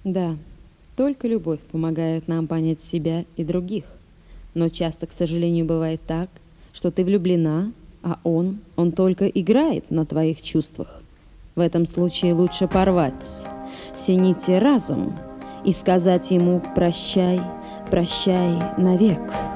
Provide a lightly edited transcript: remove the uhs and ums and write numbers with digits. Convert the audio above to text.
Да, только любовь помогает нам понять себя и других. Но часто, к сожалению, бывает так, что ты влюблена, а он только играет на твоих чувствах. В этом случае лучше порвать все нити разом и сказать ему «прощай, прощай навек».